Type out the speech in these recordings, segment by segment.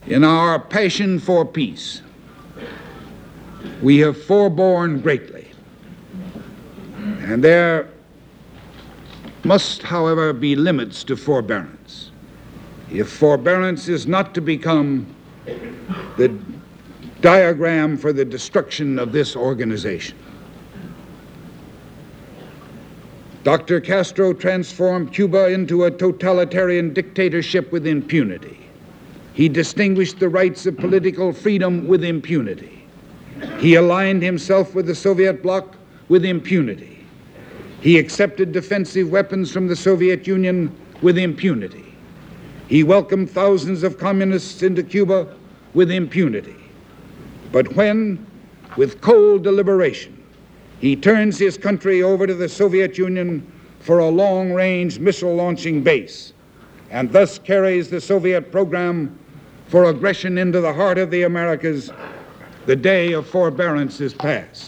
In our passion for peace, we have forborne greatly, and there must, however, be limits to forbearance. If forbearance is not to become the diagram for the destruction of this organization. Dr. Castro transformed Cuba into a totalitarian dictatorship with impunity. He distinguished the rights of political freedom with impunity. He aligned himself with the Soviet bloc with impunity. He accepted defensive weapons from the Soviet Union with impunity. He welcomed thousands of communists into Cuba with impunity. But when, with cold deliberation, he turns his country over to the Soviet Union for a long-range missile-launching base, and thus carries the Soviet program for aggression into the heart of the Americas, the day of forbearance is past.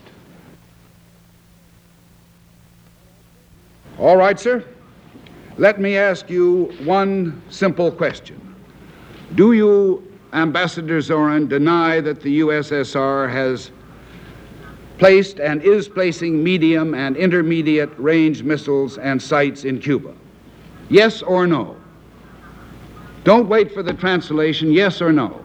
All right, sir. Let me ask you one simple question. Do you, Ambassador Zorin, deny that the USSR has placed and is placing medium and intermediate range missiles and sights in Cuba? Yes or no? Don't wait for the translation, yes or no?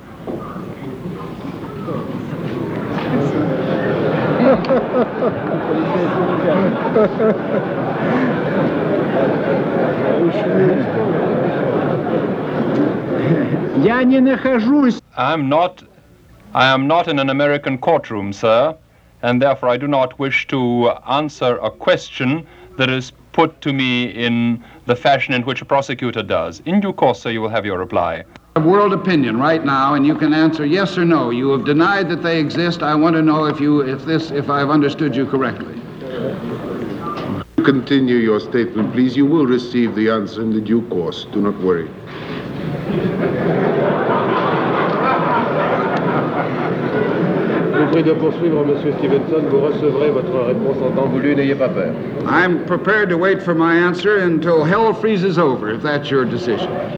I am not in an American courtroom, sir, and therefore I do not wish to answer a question that is put to me in the fashion in which a prosecutor does. In due course, sir, you will have your reply. World opinion right now, and you can answer yes or no. You have denied that they exist. I want to know if I've understood you correctly. Continue your statement, please. You will receive the answer in the due course. Do not worry. I'm prepared to wait for my answer until hell freezes over, if that's your decision.